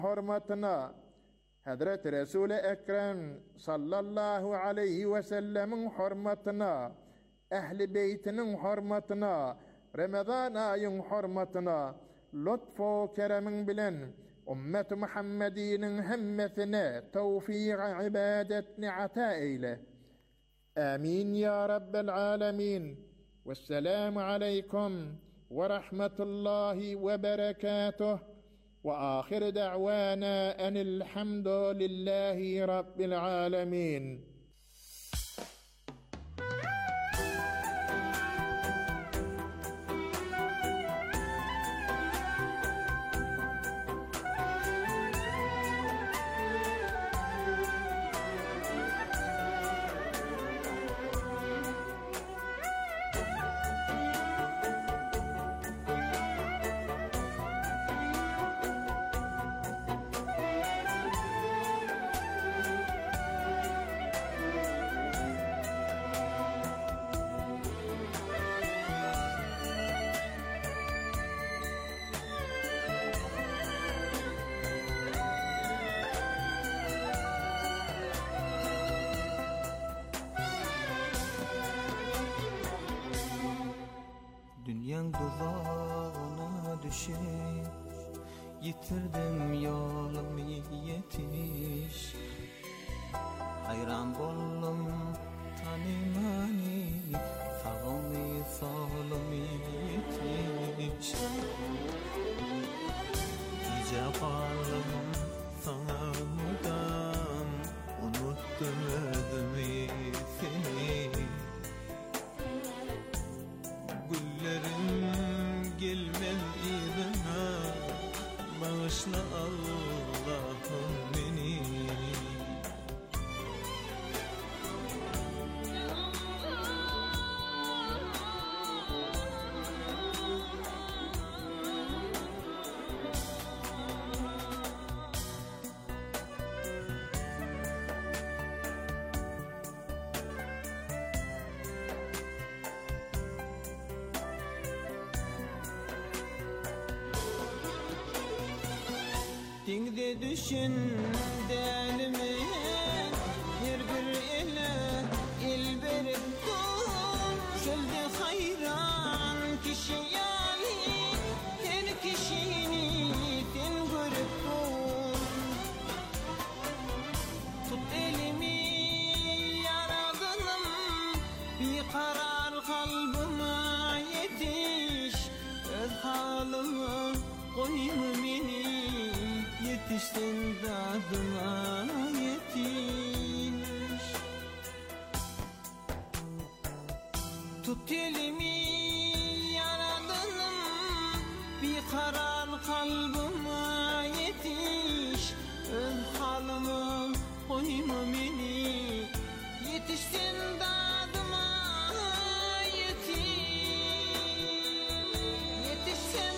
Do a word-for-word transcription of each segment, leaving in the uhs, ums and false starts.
hurmatına Hazret Resul-i Ekrem sallallahu aleyhi ve sellemin hurmatına, ehli beytinin hurmatına, Ramazan ayın hurmatına, lütfu keremin bilen ümmet-i Muhammedi'nin hemmesine tevfik-i ibadetini ata eyle. Amin ya Rabbel alemin. Vesselamu aleykum ve rahmetullahi ve berekatuh. وآخر دعوانا أن الحمد لله رب العالمين. Dünyanın tuzağına düşüp yitirdim yolumu yetiş. Hayran boldum tanimani sağımı solumı yetiş. Gece kaldım sana mudam, unuttum özümü seni. Güllerim gelmez izine, bağışla Allah'ım beni. Dingde düşün delimi her bir ele el berip kum şölde hayran kişi yani her kişini ten görüp kum tut elimi yaradanım bir karar kalbime yetiş öz halımı koyma beni. Yetiştin dadıma yetiş. Tut elimi yaradanım bir karar kalbime yetiş. Öz halımı koyma beni. Yetiştin dadıma yetiş. Yetiştin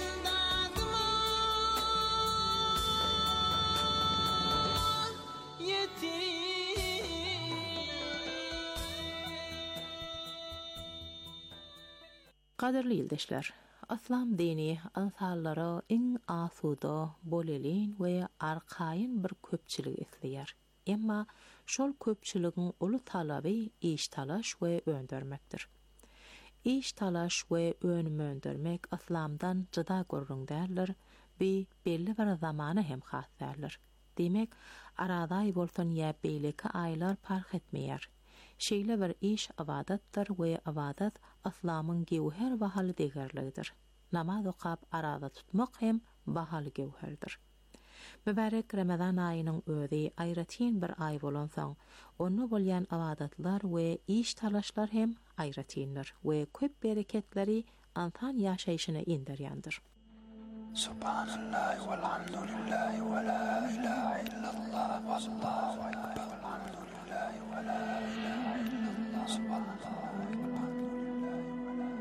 Qadirli ýyldaşlar, Islam dini insanlara iň asuda, bolelin we arkaýyn bir köpçilik isleýär. Emma şol köpçiligiň uly talaby iş talaş we öndürmekdir. İş talaş we önüme öndürmek Islamdan jyda görüň däldir, bi belli bir zamana hem has däldir. Demek, aradaý bolsan ýa beýleki aýlar fark etmeýär. Şeýle bir iş abadatdyr we abadat Islamyň gewher bahaly degerligidir. Namaz okap arada tutmak hem bahaly gewherdir. Mübarek Ramazan aýynyň özi aýratyn bir aý bolansoň, onu bolýan abadatlar we iş talaşlar hem aýratyndyr we köp bereketleri antan ýaşaýyşyna indirýändir. Subhanallah velhamdülillah ve la ilahe illallah vallahu ekber velhamdülillah ve la ilahe illallah subhanallah velhamdülillah ve la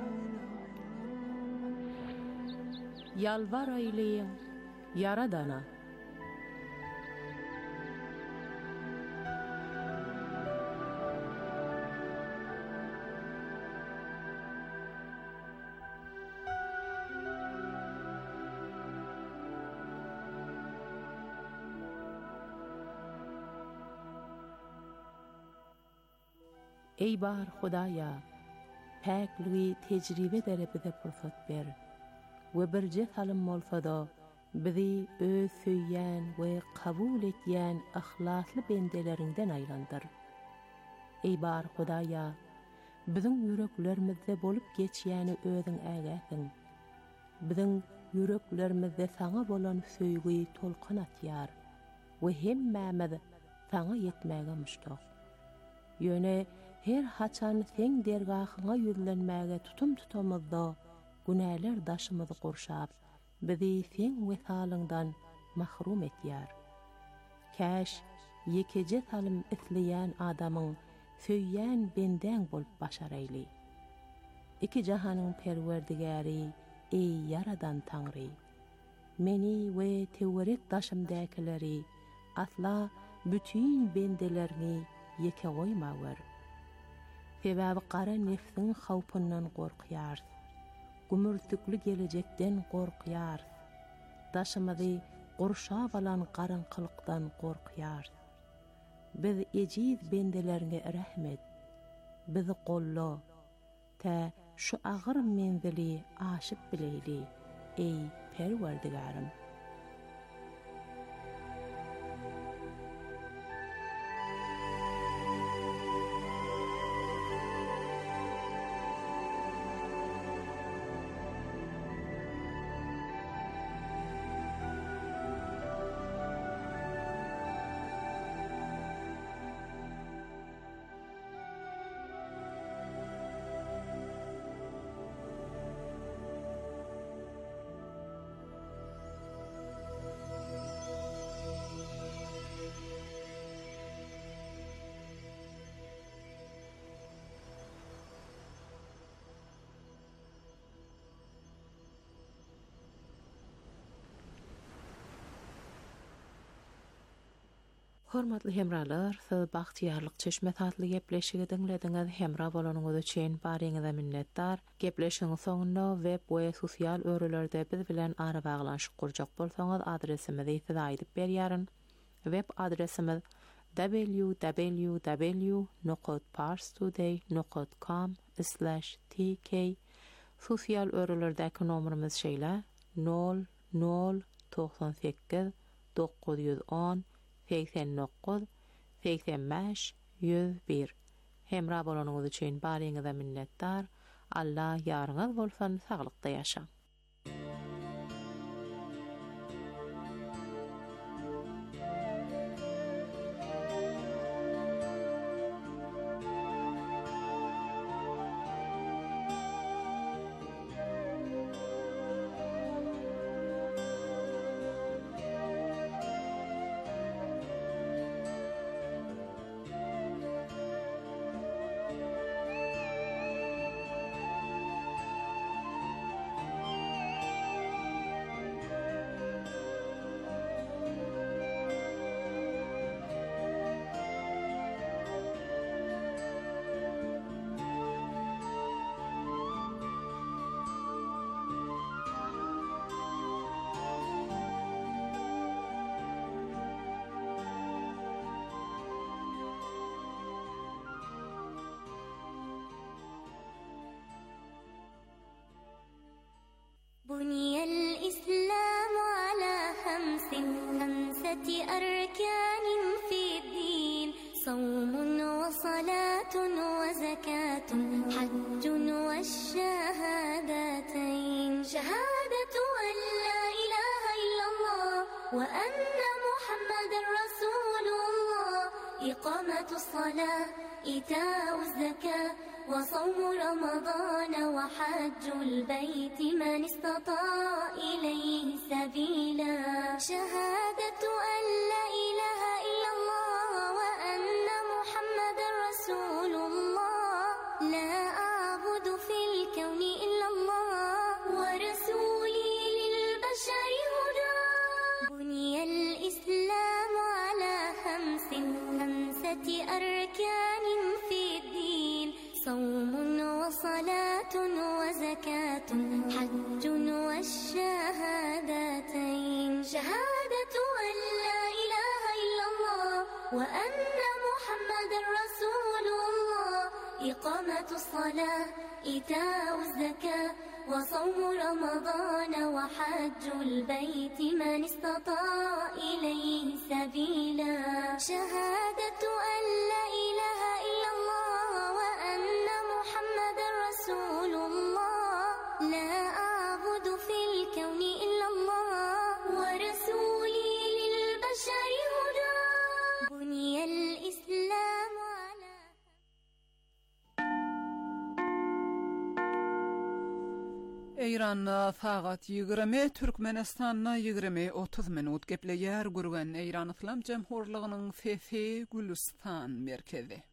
ilahe. Yalvar aýlyň Yaradana. Ey bar Hudaya, pakliği tecrübe dere bize fırsat ber. Ve bir cethalim olsa da bizi öz söyyen ve kabul etyen ahlaslı bendelerinden aylandır. Ey bar Hudaya, bizim yüreklerimizde bolup geçýäni özüň ägäsiň. Bizim yüreklerimizde sana bolan söýgüi tolkan atýar we hemmämiz sana ýetmäge muştak. Ýöne her haçan sen dergahyňa ýüzlenmäge tutum tutamyzda günäler daşymyzy gurşap, bizi sen wesalyňdan mahrum etýär. Käş ýekece salim isleýän adamyň söýýän benden bolup başaraýly. Iki jahanyň perwerdigäri, ey yaradan Taňry, meni we tewret daşymdakyları asla bütün bendelerini yeke goýmawar. Sebäbi gara nefsiň hawpyndan gorkýar, gümürtükli gelecekden gorkýar, daşymyzy gurşap alan garynqylykdan gorkýar. Biz ejiz bendelerine rahmet, bizi qolla, ta şu ağır menzili aşıp bileyli, ey perwerdigarym. Hormatly hemralar, siz bagtyarlyk çeşme tatly gepleşigi dinlediňiz. Hemra bolanyňyz üçin baryňyza minnetdar. Gepleşigiň soňunda web we sosial örelerde biz bilen ara baglanşyk gurjak bolsaňyz adresimizi size aýdyp berýäryn. Web adresimiz w w w nokta parstoday nokta com slash t k. Sosial örelerdäki nomerimiz şeýle nol nol doksan sekiz dokuz yüz on seksen dokuz seksen beş yüz bir. Hemra bolanyňyz üçin baryňyza minnetdar. Allah ýaryňyz bolsun, saglykda ýaşaň. بني الإسلام على خمس خمسة أركان في الدين صوم وصلاة وزكاة حج والشهادتين شهادة أن لا إله إلا الله وأن محمد رسول الله إقامة الصلاة إيتاء الزكاة وصوم رمضان وحج البيت من استطاع إليه سبيلا شهادة أن لا إله إلا الله وأن محمد رسول الله لا أعبد في الكون إلا الله ورسولي للبشر هدى بني الإسلام على خمس خمسة أركان في الدين صوم وصلاة وزكاة حج والشهادتين شهادة أن لا إله إلا الله وأن محمد رسول الله إقامة الصلاة إيتاء الزكاة وصوم رمضان وحج البيت من استطاع إليه سبيلا شهادة أن لا إله إلا الله وأن محمد رسول الله لا أعبد في الكون إلا الله ورسولي للبشر هدى بني الإسلام على İran'na saat yigirme, Türkmenistan'na yigirme otuz minut gepleyer gurgan İran İslam Cemhurluğu'nun F F Gülistan merkezi.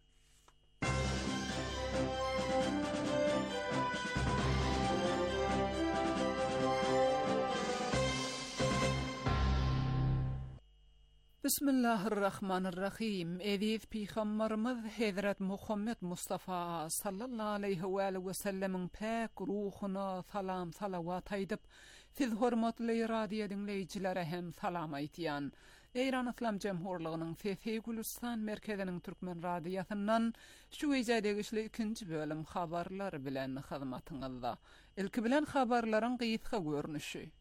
Bismillahirrahmanirrahim. Eviz Peygamberimiz Hazret Muhammed Mustafa sallallahu aleyhi ve sellem'in pek ruhuna salam salavat aydıp, siz hormatly radio dinleyicilere hem salam aytyan. İran İslam Cemhurluğu'nun F F Gülistan merkezinin Türkmen radiyasından şu ýerde ikinci bölüm habarlar bilen hyzmatyňyzda. Ilki bilen habarlaryň gysga görnüşi.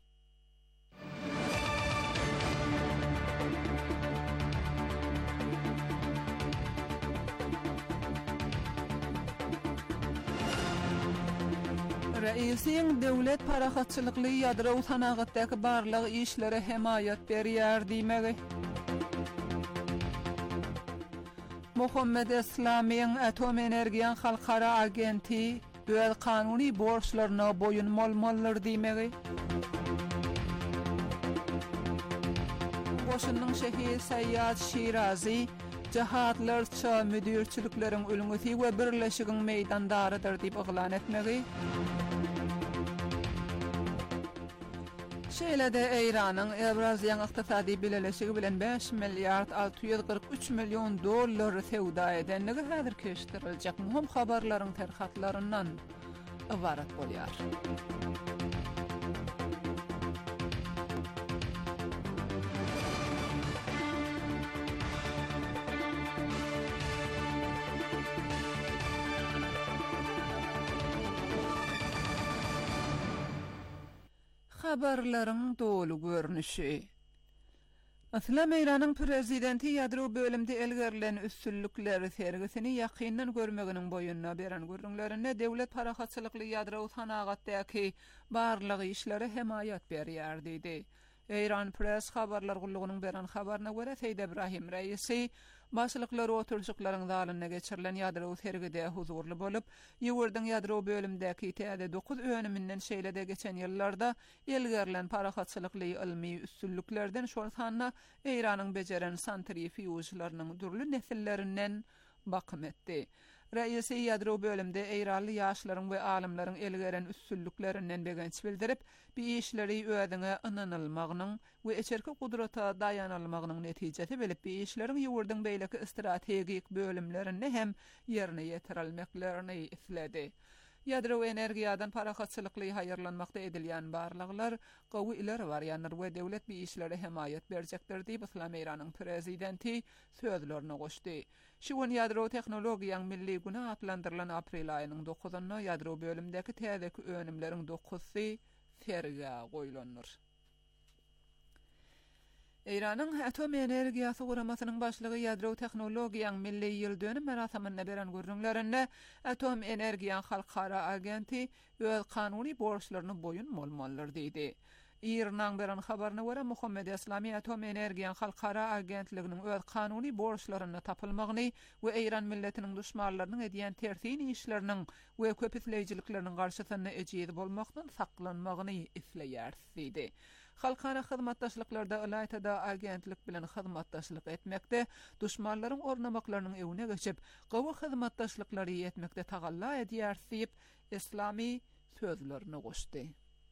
Reisiň döwlet parahatçylykly ýadro sanagatdaky barlyk işlere hemayat berýär diýmegi. Muhammed Islamiň Atom Energiýa Halkara Agenti öz kanuny borçlaryna boyun molmallar diýmegi. Goşunyň şehi Sayyad Şirazi jahatlarça müdürçilikleriň ölüňi we birleşigiň meýdandarydyr diýip oglan etmegi. Şeýlede Eýranyň Ewraziýa ykdysady bileşigi bilen beş milliard altı yüz kırk üç milyon dollar sewda edenligi häzir keşdiriljek muhim habarlaryň terhatlaryndan ibarat bolýar. Habarlaryň dolu görnüşi. Aslam Eýranyň prezidenti ýadro bölümde elgerilen üstünlükleri sergisini ýakyndan görmeginiň boýunna beren görnüklerine döwlet parahatçylykly ýadro sanagatdaky barlyk işlere hemayat berýär diýdi. Eýran Press habarlar gullugynyň beren habaryna görä Seýd Ibrahim Reisi başlyklary oturjyklaryň zalyna geçirilen ýadro sergide huzurly bolup, ýewirdiň ýadro bölümdäki täze dokuz önüminden şeýlede geçen ýyllarda elgerilen parahatçylykly ilmi üstünlüklerden şol sanna Eýranyň bejeren santrifugaçlarynyň durly nesillerinden bakym etdi. Reisi ýadro bölümde Eýranly ýaşlaryň we alimlaryň elgeren üstünlüklerinden begenç bildirip, bu işleri öýdüňe ynanylmagynyň we eçerki gudrata daýanylmagynyň netijesi bilip, bu işleriň ýewirdiň beýleki strategik bölümlerini hem ýerine ýetirilmeklerini isledi. Ýadro energiýadan parahatçylykly haýyrlanmakda edilýän barlyklar gowy ileri barýanlar we döwlet bu işlere hemayat berjekdir diýip Islam Eýranyň prezidenti sözlerini goşdy. Şuň ýadro tehnologiýaň milli güni atlandyrylan aprel aýynyň dokuzyna ýadro bölümdäki täzeki önümleriň dokuzy ferga goýulandyr. Eýranyň Atom Energiýasy guramasynyň başlygy ýadro tehnologiýaň milli ýyldöni merasamyna beren görnüklerinde Atom Energiýa Halkara Agenti öz kanuny borçlaryny boyun molmallar diýdi. İran'dan beren habaryna görä Muhammed Islami Atom Energiýa Halkara Agentliginiň öz kanuny borçlaryny tapylmagyny we Eýran milletiniň düşmanlarynyň edýän tersin işleriniň we köpütlejilikleriniň garşysyna ejid bolmakdan saklanmagyny isleýär diýdi. Halkara hyzmatdaşlyklarda ýa-da agentlik bilen hyzmatdaşlyk etmekde, düşmanlaryň ornamaklarynyň ewine geçip, gowy hyzmatdaşlyklary etmekde tagalla edýär diýip Islami sözlerini goşdy.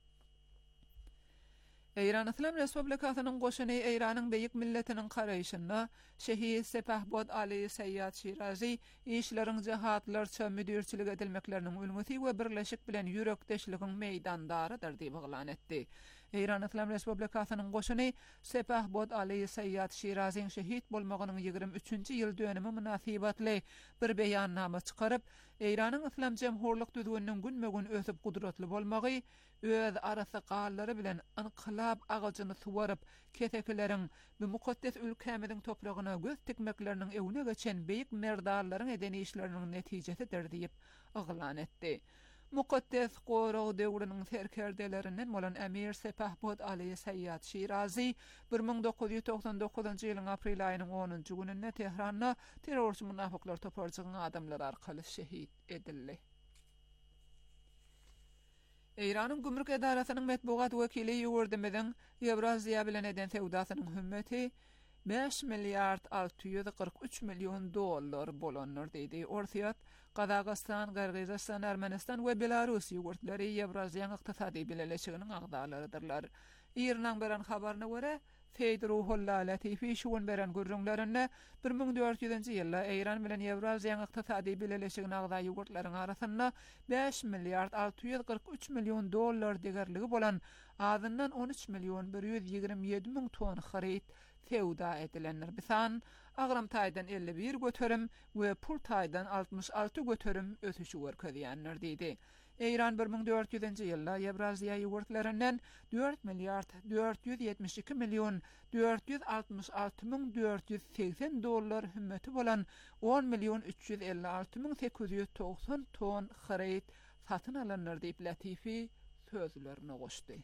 Eýran Islam Respublikasynyň goşuny Eýranyň beýik milletiniň garaýşyna Şehit Sepahbod Ali Sayyad Şirazi işleriň jahatlarça müdürçilik edilmekleriniň ölmüsi we birleşik bilen ýürekdeşligiň meýdandarydyr diýip oglan etdi. İran İslam Respublikasynyň goşuny Sepahbod Ali Sayyad Şiraziň şehit bolmagynyň ýygrimi üçinji ýyl dönemi munasybatly bir beýannama çykaryp, Iranyň İslam Jemhurlyk düzgüniniň günme-gün ösüp gudratly bolmagy, öz arasy gallary bilen inqilab agagyny suwaryp, ketekileriň bu mukaddes ülkemiziň topragyna göz tikmekleriniň ewine geçen beýik merdarlaryň edeni işleriniň netijesidir diýip aglan etdi. Mukaddes Gorag döwrüniň serkerdelerinden bolan Emir Sepahbod Ali Sayyad Şirazi bir ming dokuz ýüz toksan dokuzynjy ýylyň aprel aýynyň onunjy gününde Tehranda terrorçy münafyklar toparjygyň adamlar arkaly şehit edildi. Iranyň gümrük edarasynyň metbuat wekili ýurdymyň Ewraziýa bilen eden sewdasynyň hümmeti beş milyard altı yüz kırk üç milyon dollar bolanlar diýdi. Orsiýat Qazaqstan, Qırgızstan, Ermenistan we Belarus ýurtlary Ewraziýa ykdysady birleşiginiň agdalarydylar. Iranyň beren habaryna görä, Feyruhullah Latifi şuun beren gürrüňlerinde bir ming dört yüzünjy ýylda Iran bilen Ewraziýa ykdysady birleşiginiň agda ýurtlaryň arasynda beş milyard altı yüz kırk üç milyon dollar degerligi bolan azyndan on üç milyon bir yüz ýygrimi ýedi ming ton harit fewda edilenler bisan, agram taýdan elli bir göterim we pul taýdan altmış altı göterim ötüşi görkezýänler diýdi. Iran bir ming dört yüzünjy ýylda Ewraziýa ýurtlarynyň dört milyard dört yüz ýetmiş iki milyon dört yüz altmış altı ming dört yüz seksen dollar hümmeti bolan on milyon üç yüz elli altı ming sekiz yüz doksan ton harit satyn alanlar diýip Latifi sözlerine goşdy.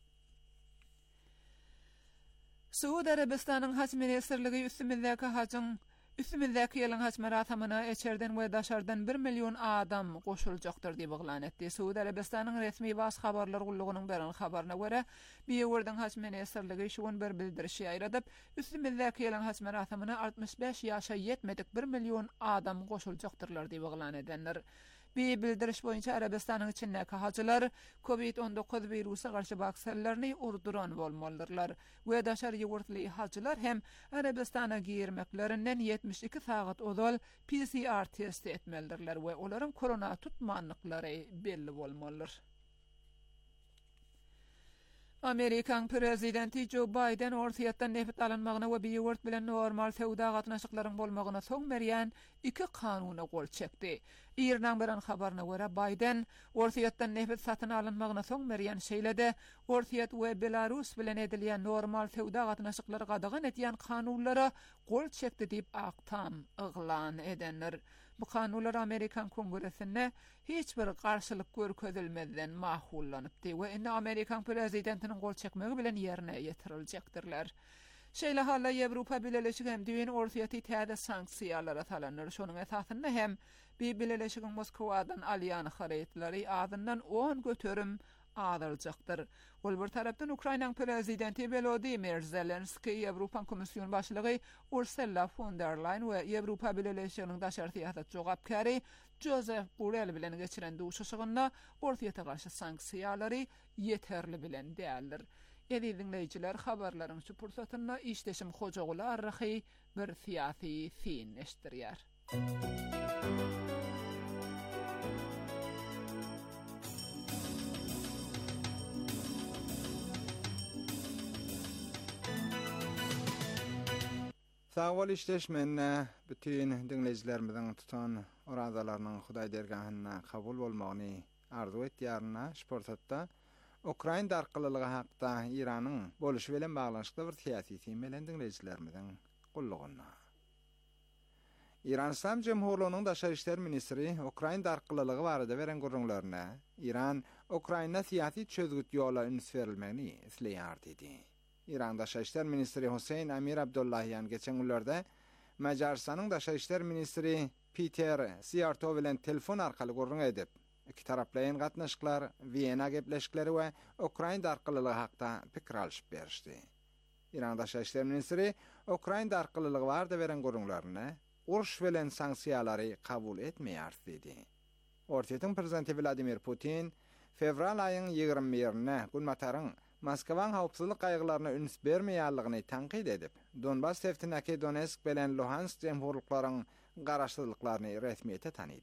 Suudi Arabistanyň haç ministrligi üstümüzdäki haçyň üstümüzdäki ýylyň haç maratamyna eçerden we daşardan bir milyon adam goşuljakdyr diýip aglan etdi. Suudi Arabistanyň resmi bas habarlar gullugynyň beren habaryna görä, bu ýerden haç ministrligi şuun bir bildirişi aýradyp, üstümüzdäki ýylyň haç maratamyna altmış beş ýaşa ýetmedik bir milyon adam goşuljaktyrlar diýip aglan edenler. Bir bildiriş boyunca Arabistanyň içindäki hajylar covid on dokuz virusy garşy vaksinlaryny urduran bolmalydylar. We daşar ýurtly hajylar hem Arabistana girmeklerinden yetmiş iki saat ozal P C R test etmelidirler we olaryň korona tutmanlyklary belli bolmalydyr. Amerikan prezidenti Joe Biden orsiýatdan nefret alınmagyna we biýurt bilen normal sewda gatnaşyklaryň bolmagyna soň berýän iki kanuny gol çekdi. Iranyň beren habaryna görä Biden orsiýatdan nefret satyn alynmagyna soň berýän şeýlede orsiýat we Belarus bilen edilýän normal sewda gatnaşyklary gadagan etýän kanunlara gol çekdi diýip aktam yglan edenler. Bu kanunlar Amerikan Kongresinde hiç bir karşılık görkezilmeden mahullanıpdy we indi Amerikan prezidentiniň gol çekmegi bilen ýerine ýetiriljakdyrlar. Şeýle halla Ýewropa Birleşigi hem düýün orsiýaty täze sanksiýalara salanýar. Şonuň esasynda hem bir Birleşigiň Moskwadan alýan haretlary adyndan on göterim adaljakdyr. Ol bir tarapdan Ukrainaň prezidenti Volodymyr Zelenski, Ýewropa Komissiýon başlygy Ursula von der Leyen we Ýewropa Birleşiginiň daşary syýasat jogapkary Joseph Borrell bilen geçiren duşuşygynda orsiýata garşy sanksiýalary ýeterli bilen däldir. Edi dinleýijiler, habarlaryň şu pursatyna işleşim hojaguly arrahy bir syýasy fin eşdirýär. Sağol işleşmenne bütün dinleyijilerimiziň tutan orazalarynyň Hudaý dergahyna kabul bolmagyny arzu etýärine şportatda Ukraina darkylylygy hakda Iranyň boluşy bilen baglanşykly bir syýasy film bilen dinleyijilerimiziň gullugyna. İran İslam Jemhurlygynyň daşary işler ministri Ukraina darkylylygy barada beren gurrunlaryna İran Ukraina syýasy çözgüt ýola üns berilmegini isleýär dedi. İran Daşary işler ministri Hüseyin Amir Abdullahian geçen günlerde Macaristanyň daşary işler ministri Peter Siartov bilen telefon arkaly gurrun edip, iki taraplayan gatnaşyklar Viyana gepleşikleri we Ukraina darkylylygy hakda pikir alşyp berişdi. İran Daşary işler ministri Ukraina darkylylygy barada beren gurrunlaryny uruş bilen sanksiýalary kabul etmeýär dedi. Ortiýatyň prezidenti Vladimir Putin fevral aýynyň ýygrimi birine Gulmataryň Moskwaň hawpsuzlyk gaýgylaryna üns bermeýärligini tanqid edip, Donbas teftindäki Donetsk bilen Luhansk jemhurlyklaryň garaşdyrlyklaryny resmiýete tanydy.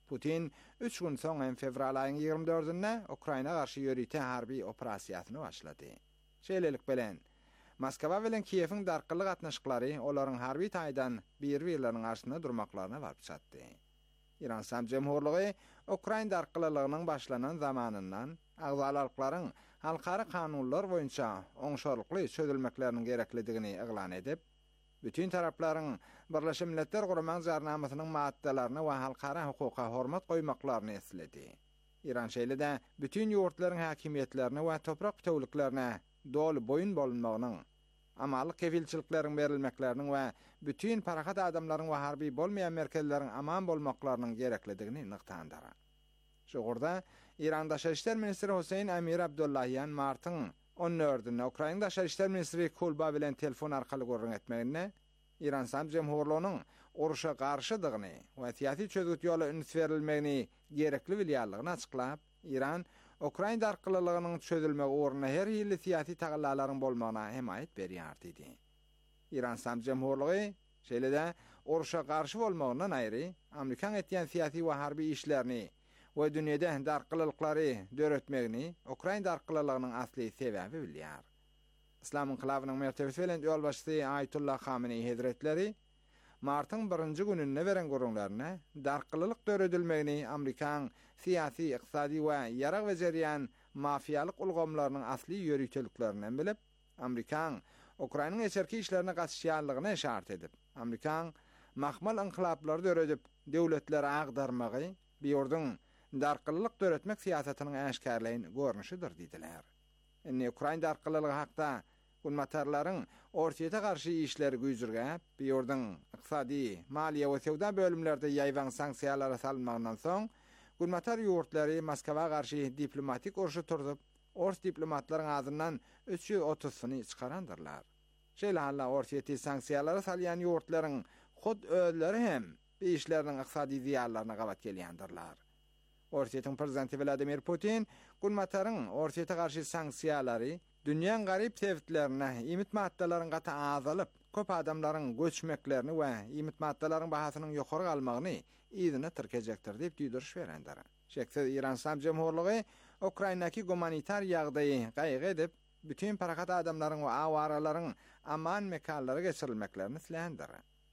Putin üç gün soň fevral aýynyň ýygrimi dördünde Ukraina garşy ýörüýte harby operasiýasyny başlady. Şeýlelik bilen Moskwa bilen Kiýewiň darkyly gatnaşyklary olaryň harby taýdan bir-birleriň arasynda durmaklaryna baryp çatdy. İran Islam Jemhurlygy Ukraina darkylylygynyň başlanan zamanyndan agzalarlyklaryň halkara kanunlar boýunça oňşarlykly çözülmekleriniň gereklidigini eglan edip, bütün taraplaryň Birleşmiş Milletler Gurulmaň jarnamasynyň maddalaryna we halkara hukuka hormat goýmaklaryny esledi. İran şeýlede bütün ýurtlaryň hakimiýetlerine we toprak bütewliklerine dolu boyun bolunmagynyň, amalyk kefilçilikleriň berilmekleriniň we bütün parahat adamlaryň we harby bolmaýan merkezleriň aman bolmaklarynyň gereklidigini nyktandyr. Şogurda İran Daşary işler ministri Hüseyin Amir Abdullahian martyň on dördünde Ukraina Daşary işler ministri Kulba bilen telefon arkaly görüň etmegine İran Islam Jemhurlygynyň uruşa garşydygyny we siýasy çözgüt ýoly üns berilmegini gerekli bilýärligini açyklap, İran Ukraina darkylylygynyň çözülmegi uğruna her ýyly siýasy tagallalaryň bolmagyna hemayet berýär dedi. İran Islam Jemhurlygy şeýlede uruşa garşy bolmagyndan aýry Amerikan etýän siýasy we harby işlerini we dünýede darkylylykları döretmegini Ukraina darkylylygynyň asly sebäbi bilýär. İslam inqilabynyň mertebesi bilen ýol başçysy Ayetullah Khamenei Hazretleri martyň birinji gününe beren görüňlerine darkylylyk döredilmegini Amerikan siýasy, ykdysady we ýarag we jerýan mafiýalyk ulgamlarynyň asly ýörüýteliklerinden bilip, Amerikan Ukrainanyň eşerki işlerine gatnaşýanlygyny işaret edip, Amerikan mahmal inqilablary döredip döwletleri agdarmagy bir ýurdun darkylylyk döretmek siýasatynyň äşkärleýin görnüşidir diýdiler. Indi Ukraina darkylylygy hakda gulmatarlaryň ortaýa garşy işleri güýjürgäp, bir ýurdun ykdysady, maliýe we sewda bölümlerde ýaýwan sanksiýalara salynmagyndan soň, gulmatar ýurtlary Moskwa garşy diplomatik urşy turdup, ors diplomatlaryň ağzyndan üç ýüz otuzyny çykarandyrlar. Şeýle halla ortaýa sanksiýalara salýan ýurtlaryň hud özleri hem bir işleriniň ykdysady ziýanlaryna gabat gelýändirler. Ortaýatyň prezidenti Vladimir Putin gulmataryň ortaýa garşy sanksiýalary dünýäň garyp tewitlerine, imit maddalaryň gata azalyp, köp adamlaryň göçmeklerini we imit maddalaryň bahasynyň ýokary galmagyny ýygyna tirkejekdir diýip düýdürüş berendir. Şeýle İran Islam Jemhurlygy Ukrainadaki humanitar ýagdaýy gaýgy edip, bütün parahat adamlaryň we awaralaryň aman mekanlara geçirilmeklerini islendir.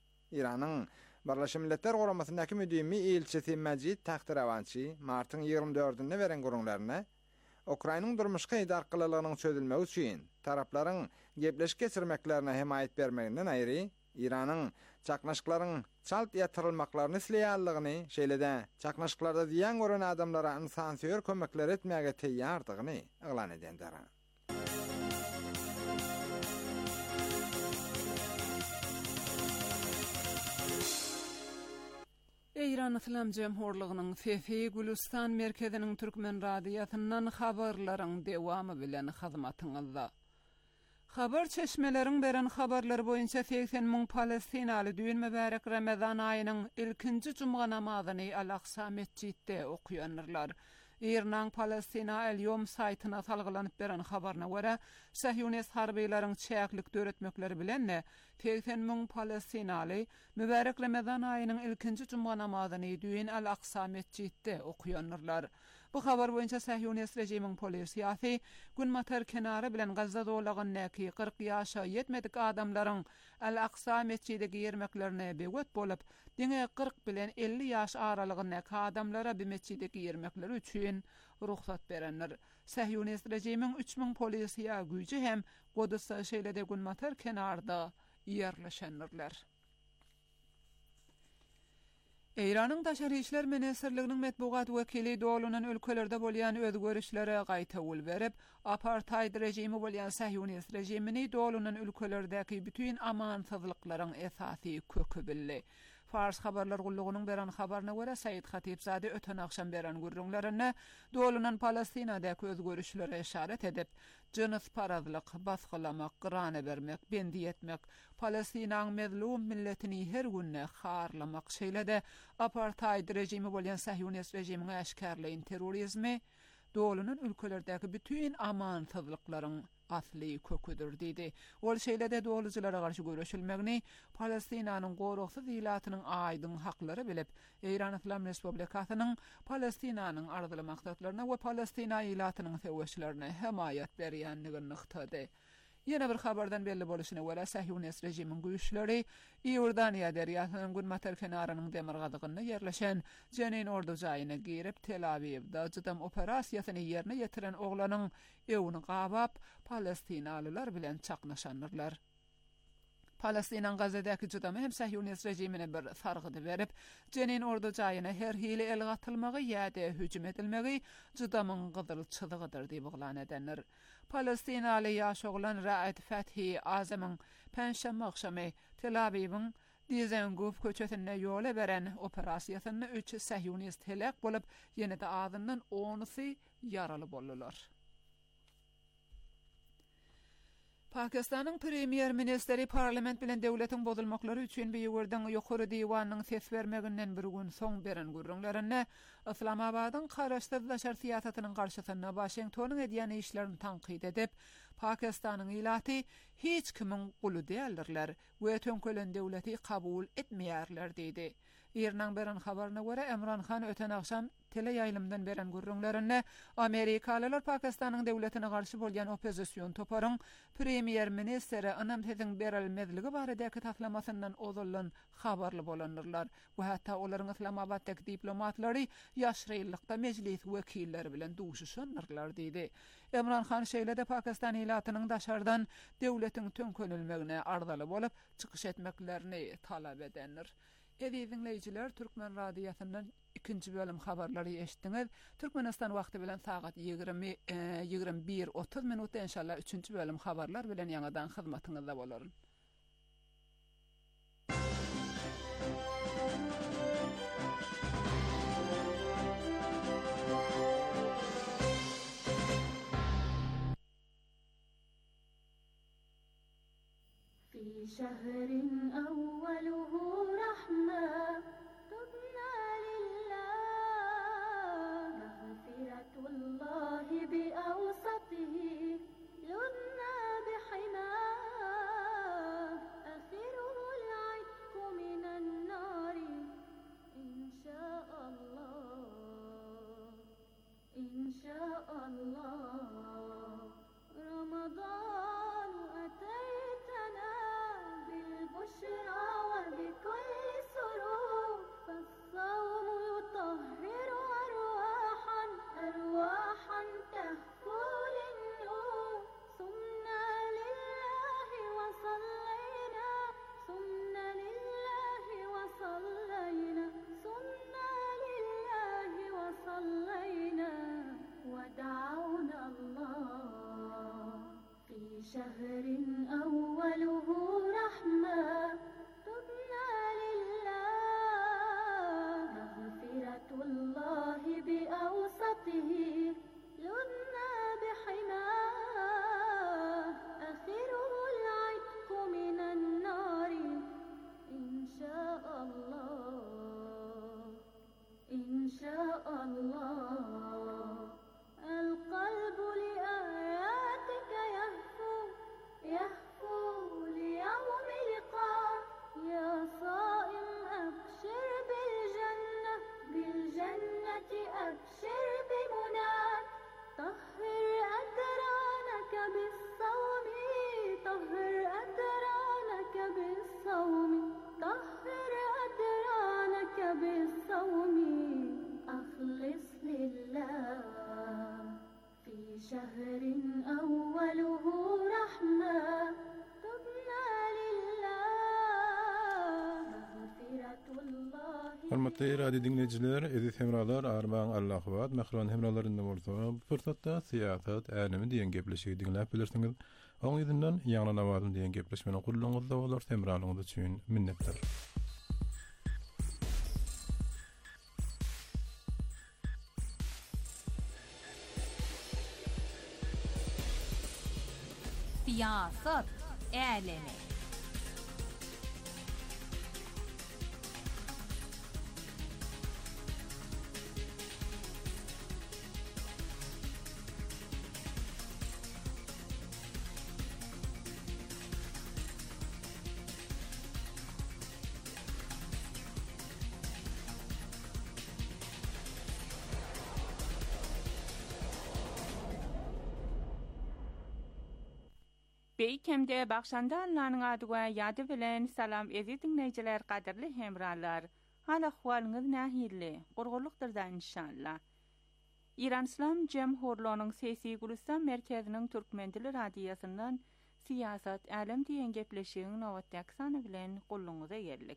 İranyň Birleşmiş Milletler Guramasyndaky müdimi elçisi Majid Taxtiravançy martyň ýygrimi dördünde beren görüňlerine Ukrainanyň durmuşky darkylylygynyň çözülmegi üçin taraplaryň gepleşip geçirmeklerine hemayet bermeginden aýry, İranyň çaknaşyklaryň çalt ýatyrylmaklaryny isleýärligini, şeýlede çaknaşyklarda ziýan gören adamlara insansyör kömekler etmäge teýýardygyny eglan edendir. İran Islam Jemhurlygynyň F F Gülistan merkeziniň türkmen radiýasyndan habarlaryň dewamy bilen hyzmatyňyzda. Habar çeşmeleriň beren habarlary boýunça seksen miň Palestinaly düýün mübarek Ramazan aýynyň ilkinji juma namazyny Al-Aqsa mescidde okuýanlar. İran Palestina el-Yom saytyna salgylanyp beren habaryna görä, Sahyonist harbylaryň çäklik döretmekleri bilen seksen miň Palestinaly mübarek Ramazan aýynyň ilkinji juma namazyny düýün Al-Aqsa mescidde okuýanlar. Bu habar boýunça Sahyonist rejimiň polisiýasy günmatar kenary bilen Gazza dolagan näki kırk ýaşa ýetmedik adamlaryň Al-Aqsa mescidine girmeklerine beýet bolup, diňe kırk bilen elli ýaş aralygyndaky adamlara bir mescidine girmekleri üçin ruhsat berenler. Sahyonist rejimiň üç miň polisiýa güýji hem Kudüs şeýlede günmatar kenarda ýerleşenler. İran'ın Daşary işler ministrliginiň metbuat wekili dolunan ülkelerde bolýan özgörüşlere gaýta ul berip, apartheid rejimi bolýan Sahyonist rejimini dolunan ülkelerdäki bütün amansyzlyklaryň esasy kökü bildi. Fars habarlar gullugynyň beren habaryna görä Said Hatibzade öten akşam beren gurrunlaryny dolunan Palestinadaky özgörüşlere işaret edip, jyns parazlyk, basgylamak, grana bermek, bendi etmek, Palestinaň mezlum milletini her günne harlamak şeýlede apartheid rejimi bolýan Sahyonist rejiminiň äşkärleýin terrorizmi dolunan ülkelerdäki bütün amansyzlyklaryň asli köküdür diýdi. Ol şeýlede doluçylara garşy göreşilmegini Palestinanyň goraksız ilatynyň aýdyň haklary bilip, Eýran Islam Respublikasynyň Palestinanyň ardyly maksatlaryna we Palestina ilatynyň seweşlerine hemaýat berýänligini nykdy. Yine bir habardan belli boluşuna göre Sahyonist rejimiň güýçleri Iordaniýa derýasynyň günmatar kenaranyň demirgadygyny yerleşen Jenin ordu jaýyna girip Tel Aviv'da jydam operasiýasyny ýerine ýetiren oglanyň ewini gabap Palestinalylar bilen çaknaşanlar. Palestinan Gazadaki jydamy hem Sahyonist rejimine bir sargydy berip, Jenin ordu jaýyna her hili el gatylmagy ýa-da hüjüm edilmegi jydamyň gyzylçylygydyr diýip oglan edenler. Palestinaly ýaşaglan Ra'at Fathi Azamyň Penşenbe akşamy Tel Aviw'yň Dizenguf köçesine ýola beren operasiýasyny üç Sahyonist helak bolup, ýene-de azyndan onysi yaraly boldular. Pakistanyň premier ministeri parlament bilen döwletiň bozulmaklary üçin beýgirden ýokary diwanyň ses bermeginden bir gün soň beren gürrüňlerine Islamabadyň garaşdyrdylar siýasatynyň garşysyna Washingtonyň edýän işlerini tanqid edip, Pakistanyň ilaty hiç kimiň guly däldirler we tönkelen döwleti kabul etmeýärler diýdi. Ýerden beren habaryna görä Imran Khan öten akşam teleýaýlymdan beren gürrüňlerine Amerikalylar Pakistanyň döwletine garşy bolýan opozisiýon toparyň premier ministeri anam tediň berilmezligi baradaky taslamasyndan ozullan habarly bolanlarlar. Bu hatda olaryň Islamabaddaky diplomatlary ýaşrylykda mejlis wekilleri bilen duşuşanlar diýdi. Imran Khan şeýlede Pakistan ilatynyň daşardan döwletiň tönkelilmegine ardaly bolup çykyş etmeklerini talap edenler. Edi dinleyijiler, Türkmen radiosynyň ikinji bölüm habarlary eşitdiňiz. Türkmenistan wagty bilen sagat ýygrimi ýygrimi bir otuz minutda inşallah üçünçi bölüm habarlar bilen ýanadan hyzmatyňyzda bolar. في شهر أوله رحمة تبنى لله مغفرة الله بأوسطه لدنا بحماه آخره العتق من النار إن شاء الله إن شاء الله رمضان أتيتنا بالبشرى وبكل سرور فالصوم يطهر أرواحا أرواحا تهفو للنور صمنا لله وصلينا صمنا لله وصلينا صمنا لله وصلينا ودعونا الله في شهر أوله رحمة تبنى لله مغفرة الله بأوسطه لدنا بحماه آخره العتق من النار إن شاء الله إن شاء الله القلب لآياتك يهفو يهفو ليوم لقاء يا صائم أبشر بالجنة بالجنة أبشر بمناك طهر أدرانك بالصوم طهر أدرانك بالصوم طهر أدرانك بالصوم أخلص لله في شهر أوله رحمة تبنى لله مغفرة الله. Hormatly radio dinleyijiler, edi semralar armaň Allahwat mehriban hemralarynda bolsa, bu fursatda siýasat änimi diýen gepleşigi dinläp bilirsiňiz. Oň ýerden ýagna nawazym diýen gepleşmeni gullaňyzda bolar, semralyňyz üçin minnetdir. Siyasat älemi. Beýkemde bakşanda Allah'nyň adyga ýady bilen salam ezi dinleýijiler, gaderli hemralar. Hal ahwalyňyz nähili? Gurgurlukdyr da inşallah. İran İslam Cemhurluğunyň Sesi Gulistan merkeziniň Türkmen dili radiýasyndan siyasat, älim diýen gepleşigiň nowatdaky sany bilen gulluňyza geldik.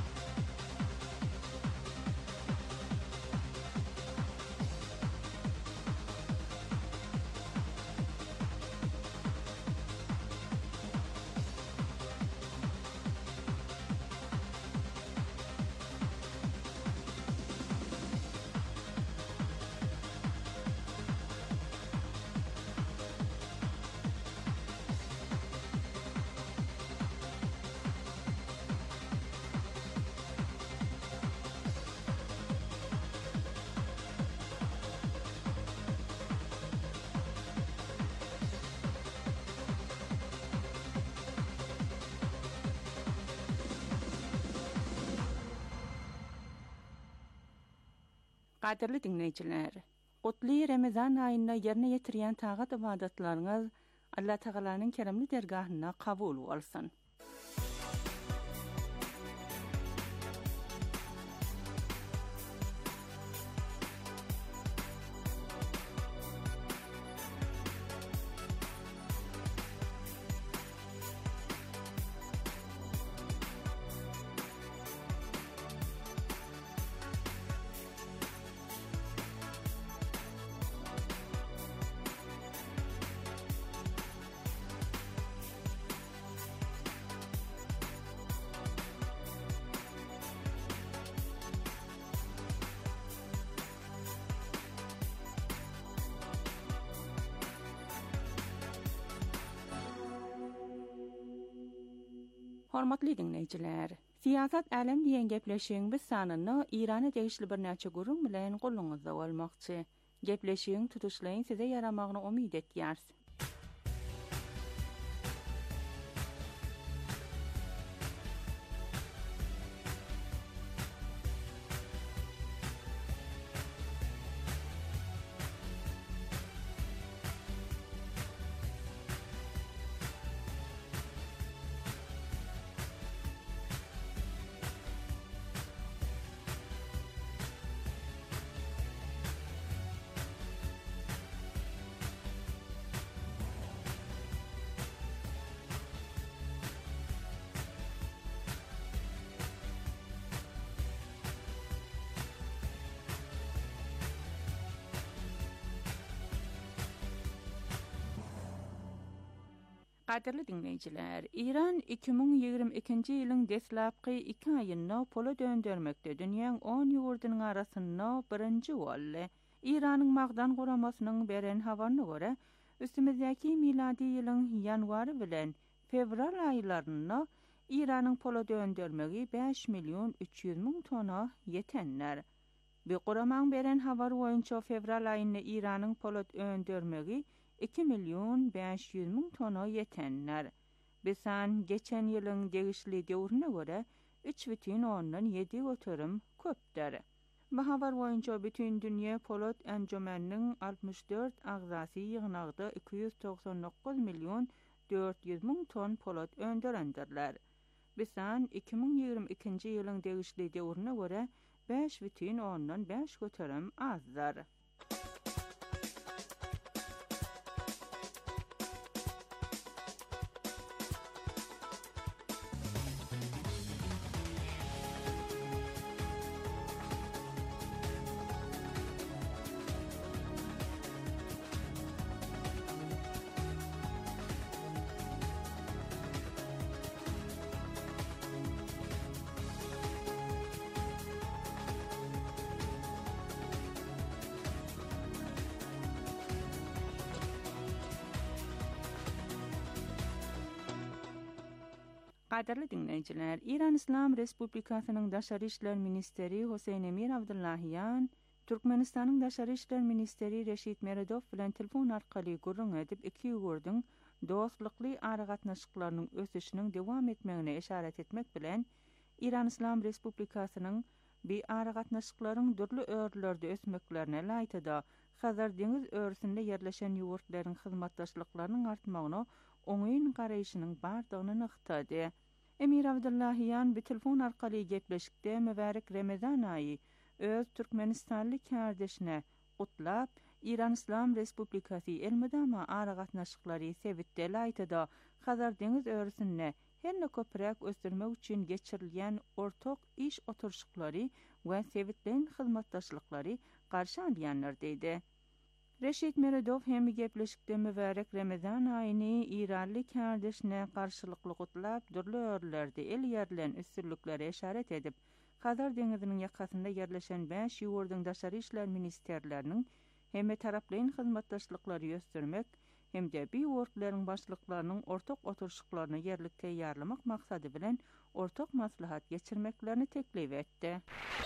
Gaderli dinleyijiler, gutly Ramazan aýyna ýerine ýetirýän tagat ibadatlaryňyz Allah Tagalanyň keremli dergahyna kabul bolsun. Hormatly dinleýijiler, siyasat älim diýen gepleşigiň biz sanyny Irana degişli bir näçe gurun bilen gulluňyzda bolmakçy. Gepleşigiň tutuşlaryň size yaramagyny umyt etýärs. Gaderli dinleýijiler, İran iki bin ýygrimi ikinji ýylyň deslapky iki aýyna pola döndürmekde. Dünýäň on ýurdunyň arasynda birinji boldy. İranyň Magdan guramasynyň beren habaryna görä, üstümizdäki miladi ýylyň ýanwary bilen fevral aýlarynda İranyň pola döndürmegi beş milyon üç ýüz ming tona ýetenler. Bu guramaň beren habary boýunça fevral aýynda İranyň pola döndürmegi iki milyon beş yüz ming tona yetenler. Besan geçen ýylyň degişli döwrüne görä üç бүтүn ondan ýedi götürüm köpdir. Bu habar boýunça bütün dünýä polat enjümeniň altmış dört agzasy ýygnagda iki yüz doksan dokuz milyon dört yüz ming ton polat öndürendirler. Besan iki bin ýygrimi ikinji ýylyň degişli döwrüne görä beş бүтүn ondan beş götürüm azdyr. Gaderli dinleýijiler, İran İslam Respublikasynyň Daşary işler ministeri Hoseýn Emir Abdullahiýan, Türkmenistanyň Daşary işler ministeri Reşit Meredov bilen telefon arkaly gurrun edip iki ýurduň dostlukly aragatnaşyklarynyň ösüşiniň dowam etmegine işaret etmek bilen İran İslam Respublikasynyň bi aragatnaşyklaryň dürli örlerde ösmeklerine laýtyda Hazar deňiz örsünde ýerleşen ýurtlaryň hyzmatdaşlyklarynyň artmagyna oňyn garaýşynyň bardygyny nykdady. Emir Abdullahiyan bir telefon arkaly gepleşikde mübarek Ramazan aýy öz Türkmenistanly kardeşine gutlap İran İslam Respublikasy elmydama ara gatnaşyklary sebitde aýtdy. Hazar deňiz örsünne herne köprek ösdürmek üçin geçirilýän ortak iş oturşyklary we sebitlen hyzmatdaşlyklary garşy alýanlar diýdi. Reşit Meredov hem gepleşikde mübarek Ramazan aýyny İranly kardeşine garşylykly gutlap dürli örlerde el ýerlen üstünliklere işaret edip, Hazar deňiziniň ýakasynda ýerleşen beş ýurdyň daşary işler ministerleriniň hem taraplyň hyzmatdaşlyklary ýöstermek hem-de bir worklaryň başlyklarynyň ortak oturşyklaryny ýerlikde ýarlamak maksady bilen ortak maslahat geçirmeklerini teklif etdi.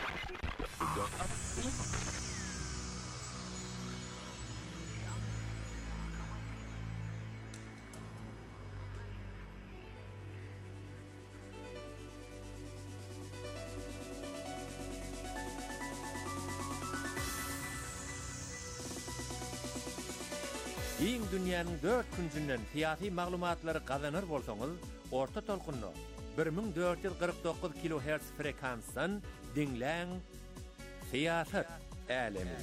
Iň dünýäniň dört künsünden fiýaty maglumatlary gazanır bolsaňyz, orta tolkunny bir ming dört ýüz kırk dokuz kilohertz frekansdan dinläň. Fiýasat älemi.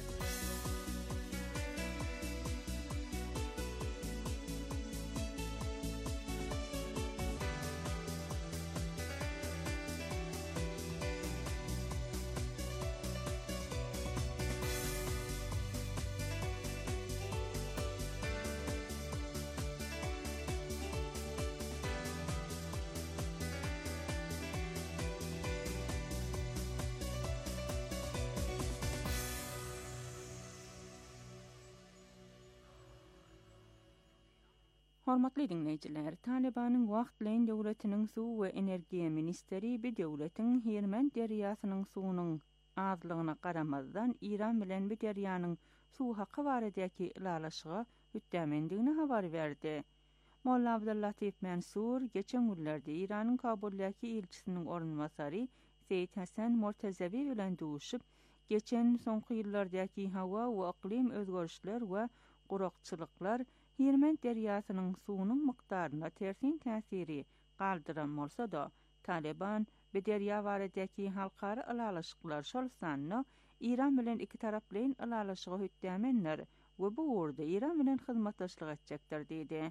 Hormatly dinleyijiler, Talibanyň wagtlyň döwletiniň suw we energiýa ministeri bir döwletiň Hirmen derýasynyň suwunyň azlygyna garamazdan İran bilen bir derýanyň suw haqqy baradaky ilalaşyga hütdämendigini habar berdi. Molla Abdullatif Mansur geçen günlerde İranyň Kabuldaky ilçisiniň ornmasary Seyit Hasan Mortazavi bilen duşup, geçen soňky ýyllardaky hawa we iklim özgörüşler we gurakçylyklar Hirmen derýasynyň suwunyň mykdaryna tersin täsiri galdyran bolsa da, Taliban bir derýa baradaky halkary ilalaşyklar şol sanny İran bilen iki taraplyň ilalaşyga hütdämenler we bu urda İran bilen hyzmatdaşlyk etjekdir diýdi.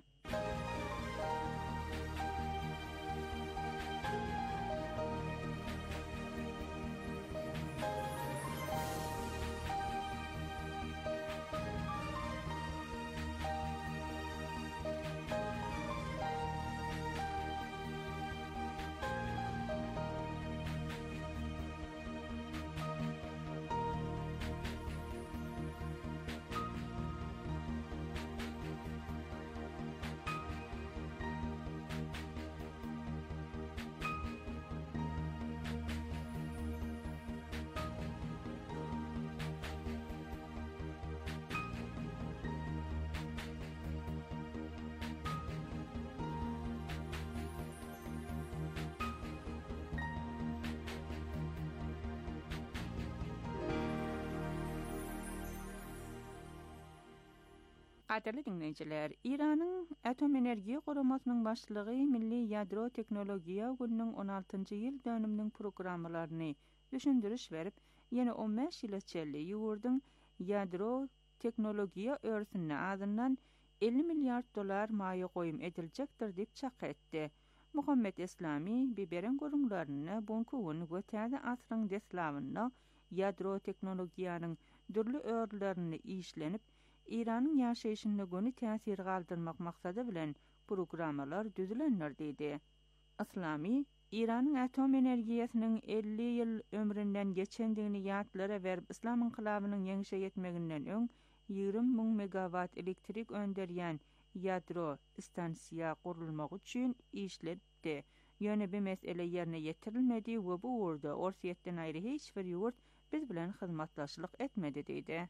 Qadirli dinleyijiler, İranyň atom energiýa guramasynyň başlygy Milli Ýadro Teknologiýa gününiň on altynjy ýyl dönüminiň programmalaryny düşündiriş berip, ýene on beş ýyl içerli ýurdyň ýadro teknologiýa örsüne adyndan elli milliard dolar maýa goýum ediljekdir diýip çak etdi. Muhammed Eslami biberen görüňlerini buňky gün götäze asryň deslawyna ýadro teknologiýanyň dürli örlerini işlenip, İranyň ýaşaýyşyna göni täsir galdyrmak maksady bilen programmalar düzülenler diýdi. Islami, İranyň atom energiýasynyň elli ýyl ömründen geçendigini ýatlara berip, islam inqilabynyň ýeňişe ýetmeginden öň ýygrimi ming megawatt elektrik önderýän ýadro stansiýa gurulmak üçin işleddi. Ýöne bir mesele ýerine ýetirilmedi we bu urda orsiýetden aýry hiç bir ýurt biz bilen hyzmatdaşlyk etmedi diýdi.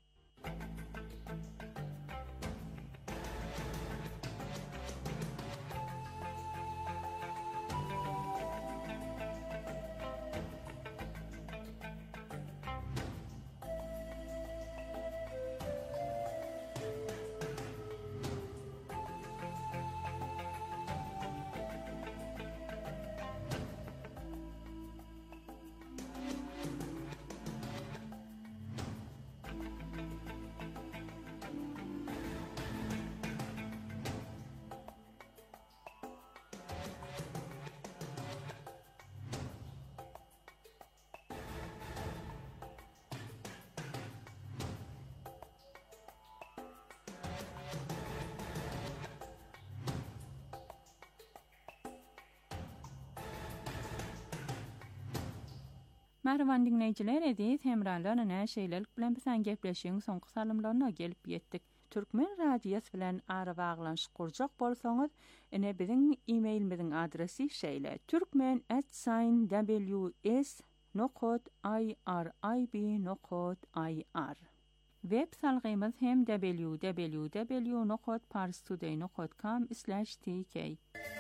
Merhaban dinleyiciler, edis hemralarına näşeýlelik bilen bilen gepleşiň soňky salymlaryna gelip ýetdik. Türkmen radiýasy bilen ara baglanşyk gurjak bolsaňyz, ene biziň e-mailimiziň adresi şeýle: türkmen at w s nokta i r i b nokta i r. Web salgymyz hem w w w nokta parstoday nokta com slash t k.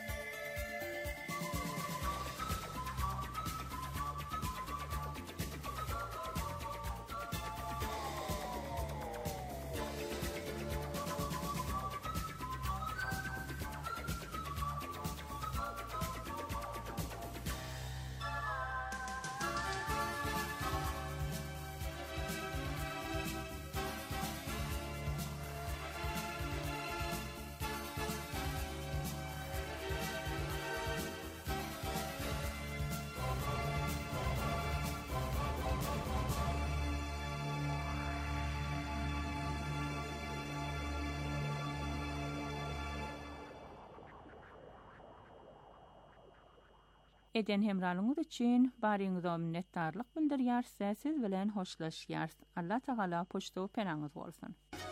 Eden hemralyňyz üçin baryňyza minnetdarlyk bildirýär, siz bilen hoşlaşýar. Allah Taala poşto penaňyz bolsun.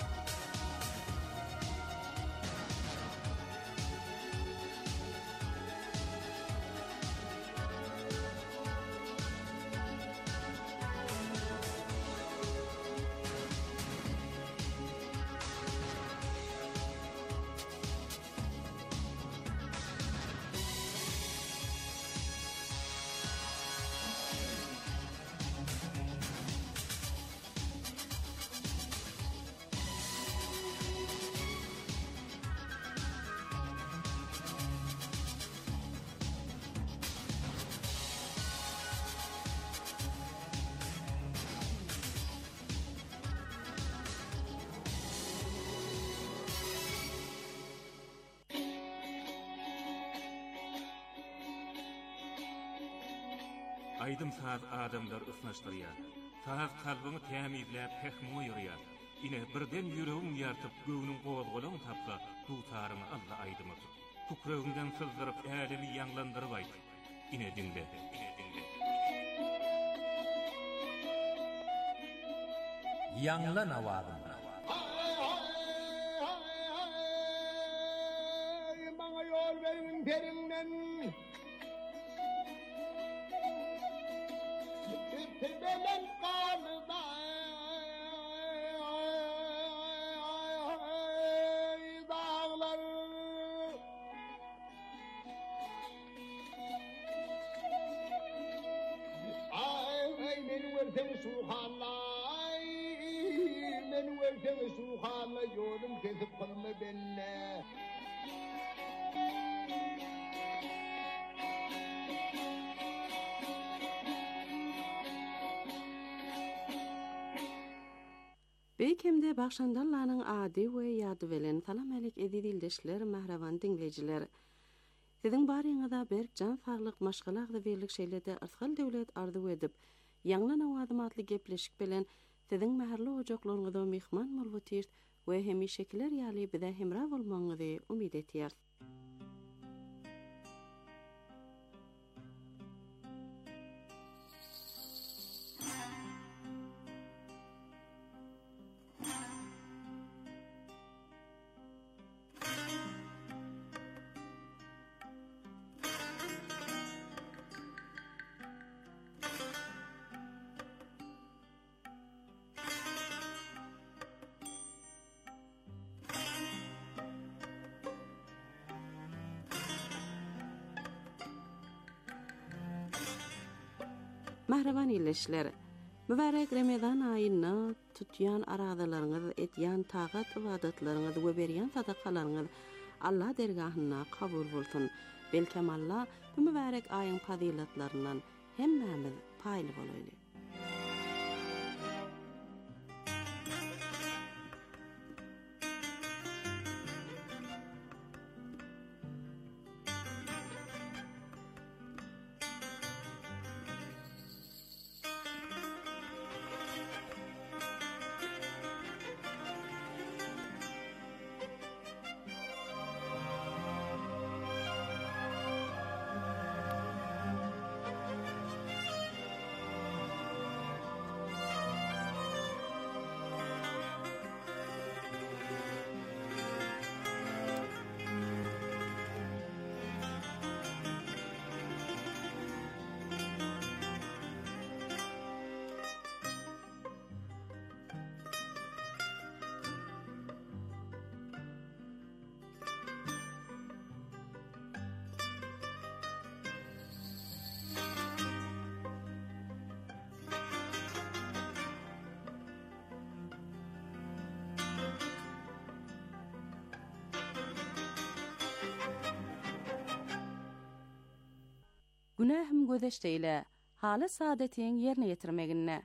Aydym saz adamlar ısnaşdyrýar. Saz kalbyny tämizläp pehmo ýörýär. Ine birden ýüregiň ýartyp göwüniň gowazgalagyny tapsa, dutaryny Allah aýdymy. Tukragyndan sızdyryp ädemi ýanglandyryp aýt. Ine dinle, ine dinle. Ýanglan awazyn. Maňa ýol beriň perinden. Belen kanıda dağlar ay men verdim suhalay men verdim suhalay yolum kesip kalma benle Beýkemde bagşandarlaryň ady we ýady bilen salam alek edildeşler, mahrawan dinleýijiler. Siziň baryňyzda berk jan saglyk maşgalagda berlik şeýlerde arsal döwlet ardy edip, ýanglan awazym atly gepleşik bilen siziň mäherli ojaklaryňyza mehman bolup ýetirt we hemişekiler ýaly bize hemra bolmaňyzy umyt etýär. Mahrawan ýyleşler. Mübarek Ramazan aýyna tutýan aradalaryňyz, etýän tagat ibadatlaryňyz we berýän sadakalaryňyz Allah dergahyna kabul bolsun. Belkem Allah bu mübarek aýyň fazilatlarynyň hemmämiz paýly bolaýly. günahym gözeşdeyle, haly saadetiň ýerine ýetirmegine.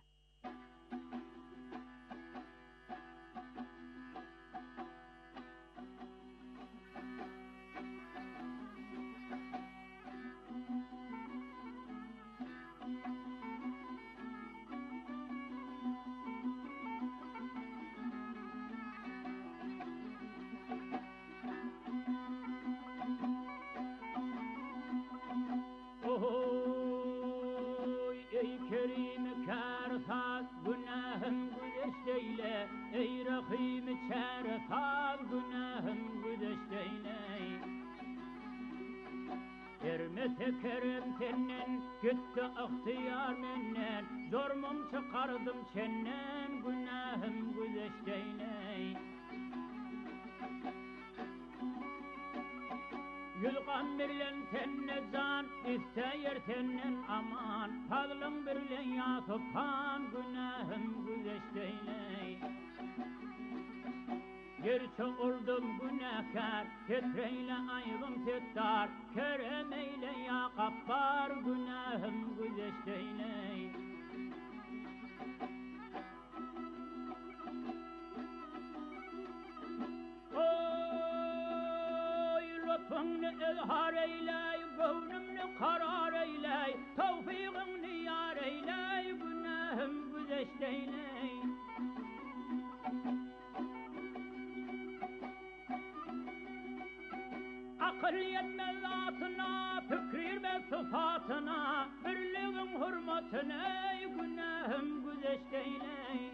Çıkardım senden günahım güzeşteyney Yılgan birlen tenne can isteyer tennen aman Fadlın birlen ya topan günahım güzeşteyney Gerçi oldum günahkar Tetreyle aygım tettar Keremeyle ya kappar günahım güzeşteyney Lütfünü izhar eyley, gönlümnü karar eyley Tevfiqini yar eyley, günahım güzeşteyney Akıl yetmez zatına, fikir sıfatına Birliğin hürmetine, günahım güzeşteyney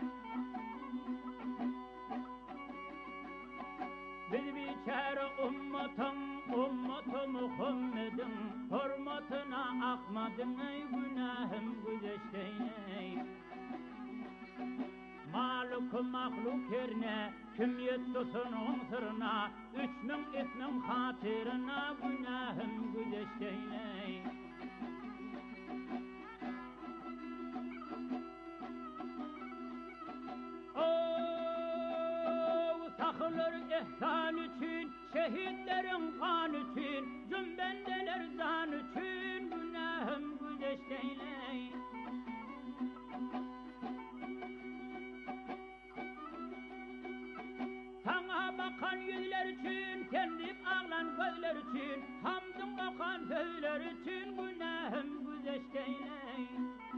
Biz biçare ummatın, ummat-ı Muhammed'in hürmetine akmadın ey günahım güzeşteyney Maluk-ı mahluk yerine kim yettusun unsırına Üç min ismin hatırına günahım güzeşteyney Sakılır ihsan için, şehitlerin kan için Cümbendeler zan için, günahım güzeşteyney Sana bakan yüzler için, kendip ağlan gözler için Hamdın bakan sözler için, günahım güzeşteyney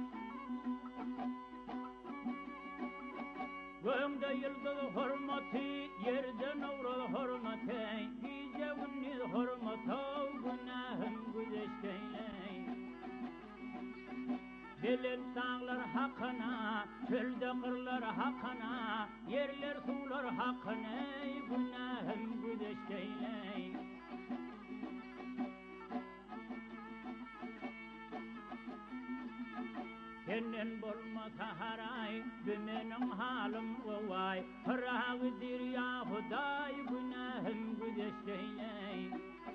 Göğümde yıldız hürmeti, yerde nurul hürmeti Bize unniz hürmeti, günahım güzeşteyney Dilin dağlar hakkına, çölde kırlar hakkına Yerler sular hakkına, günahım güzeşteyney Senin bulmasa haray, benim halim vay Hırağıdır ya Huday, günahım güzeşteyney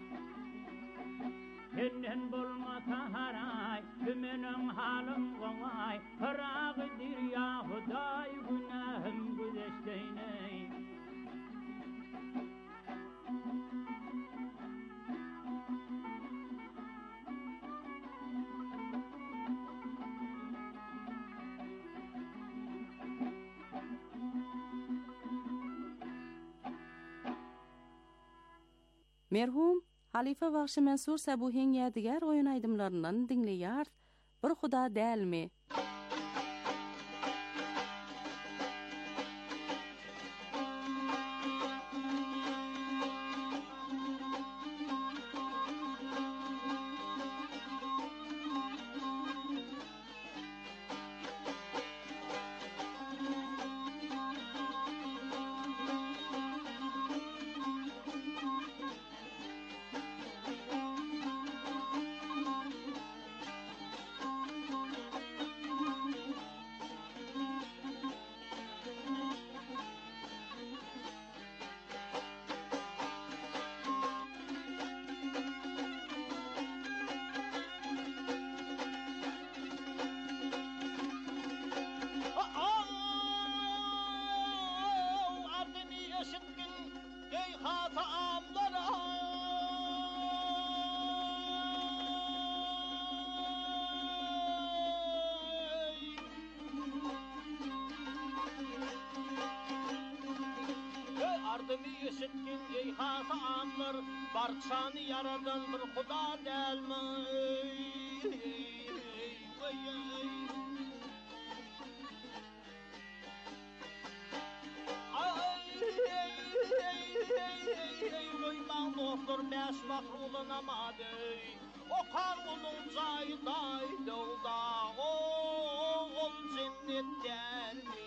Senin bulmasa haray, benim halim vay Hırağıdır ya Huday, günahım güzeşteyney Merhum Halife Bagşy Mansur Sabuhiň ýadigar oýun aýdymlaryndan dinleýär. Bir Huda dälmi? eşitkin ey hasa amlar, barçanı yaradan bir Huda delmi. Uyman doktor beş mahrulu namadı, o kanunun cayday dolda, ol cennet gelmi.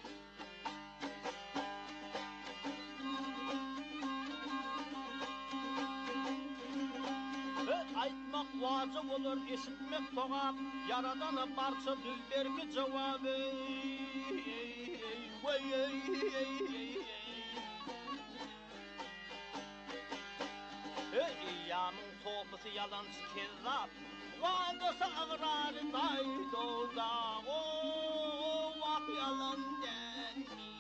Aytmak vacip olur, eşitmek toğap, yaradana barça dülberki cevabı. Yamın topusu yalancı kezzap, vadası ağrarı daydolda, o vak yalan gelmi.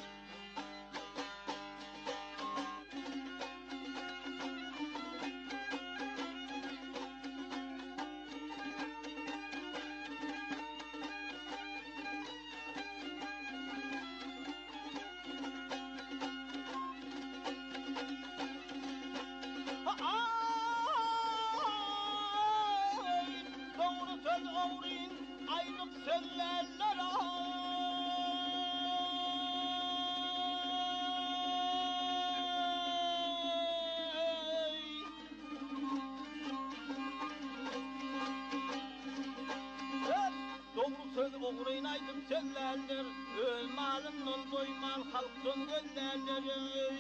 Oğraynaydın sellerdir, öl malımdan doyman halkın gönderdir.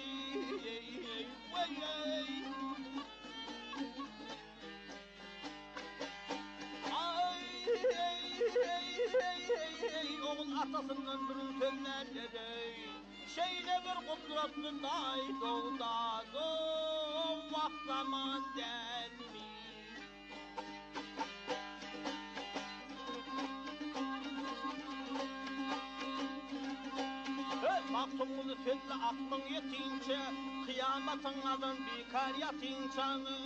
Oğul atasından bir sellerdir, şeyle bir kudretli day doğda, doğ vak zaman gelmiş. Maksumunu söyle aklın yetince, kıyametin adın bikar yatince.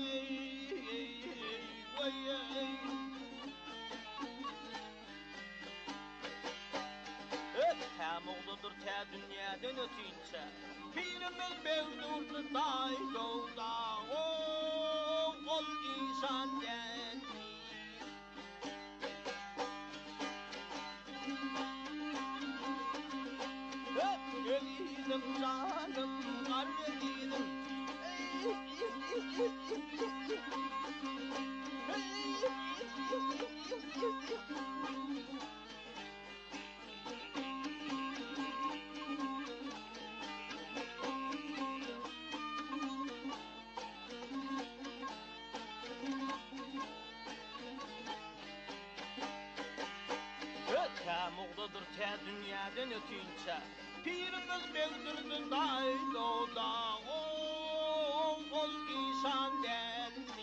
Hem oğludur te dünyadan ötünce, pirimiz bevdurdu day doğda, ol insan gelmiş. Elinim canım, kar elinim. Ötem oğludur te dünyadan ötünce, pirimiz bevdirdin day doğda, ol insan gelmiş.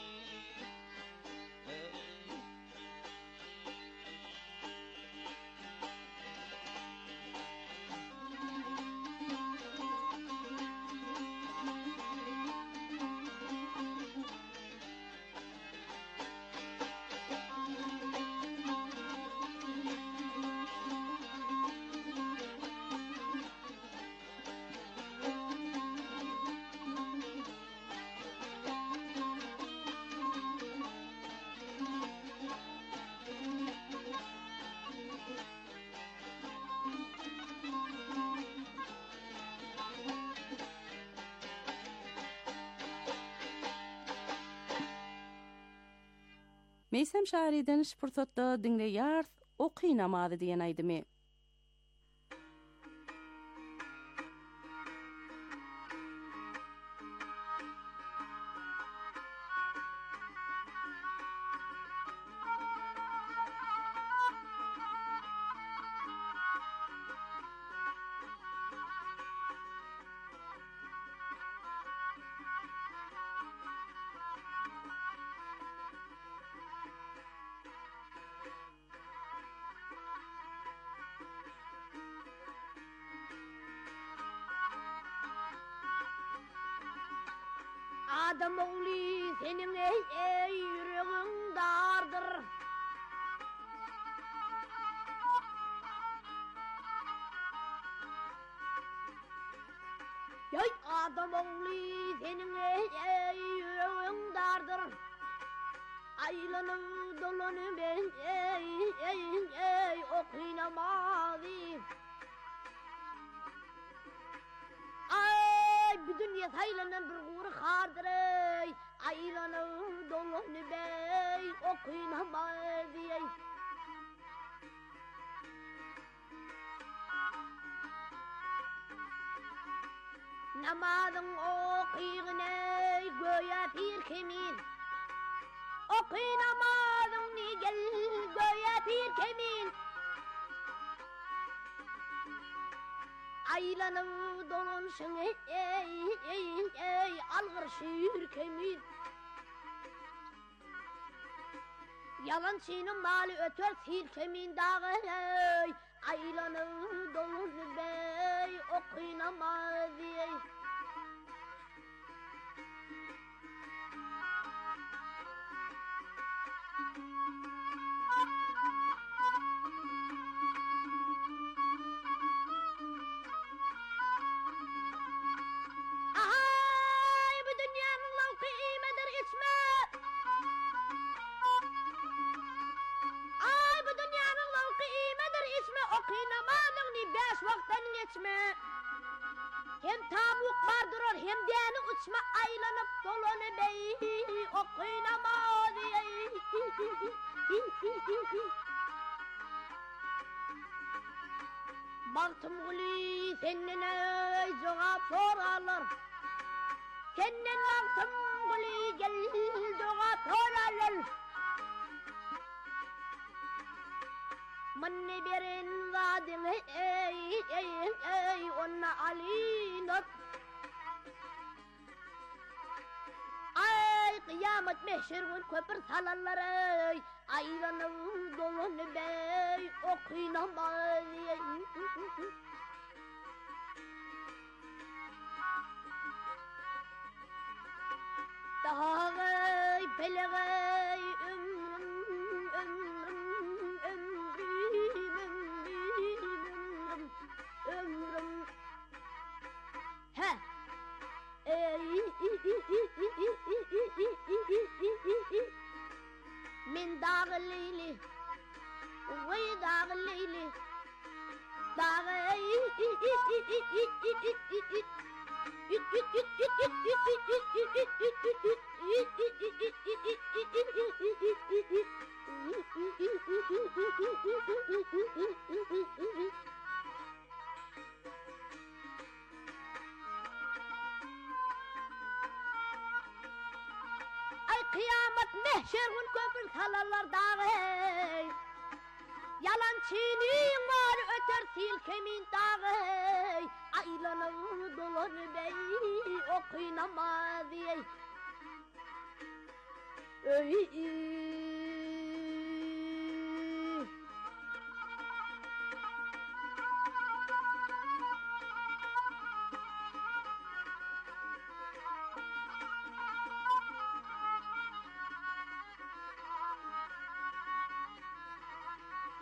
Meysem şairiden şpurtatda dinleyar, oqynamadı diyen aydımy. Adam oğlu senin ey ey yüreğin dardır. Yay adam oğlu senin ey ey yüreğin dardır. Aylanıp dolanıp ben ey ey ey okuyamazı. Ay bir dünya saylanan bir uğru kardır ey. Aylanıp dolanıp ey okuyamazı ey. Namazın okuyun ey göğe bir kemin. Okuy namazın ni gel göğe bir kemin. Aylanıp dolanışın ey ey ey ey algır şiir kemin. Yalancının malı öter sil kemin dağı ey. Aylanıp dolanıp ey okuy namazı ey. Hem tavuk bardırır hem deni uçma aylanıp dolanıp ey okuyamaz ey. Baktım guli senin ey cevap sorarlar. Senin baktım guli gel cevap sorarlar. Manne berin vadin ey ey ey onna alinat. Ay kıyamet mehşerun köpür salallar ey. Aylanıp dolanıp ey okuyamaz ey. Dağay belegay ömrüm ömrüm ömrüm ömrüm ömrüm he ey min dağ leyli vay dağ leyli dağay Ay kıyamet mehşerun köpür salarlar dağı. Yalancının var öter sil kemin dağı. Aylanıp dolanıp ey okuyamaz ey. Ey